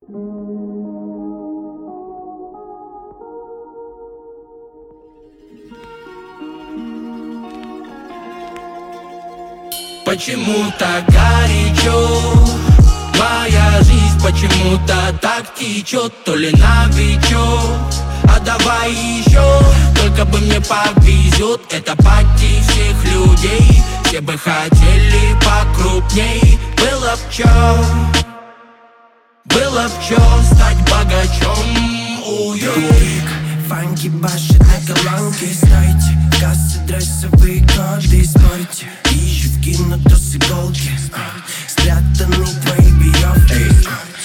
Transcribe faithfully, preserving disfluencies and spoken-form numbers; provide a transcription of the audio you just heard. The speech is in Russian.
Почему-то горячо моя жизнь, почему-то так течет. То ли новичок, а давай еще. Только бы мне повезет, это пати всех людей. Все бы хотели покрупней. Было б чё, было б чё стать богачом. Уй-ой. Фанки башит на колонке, стойте. Кассы, дрессовые коды, спорьте. Вижу вкинуты с иголки, спрятаны твои бьёвки.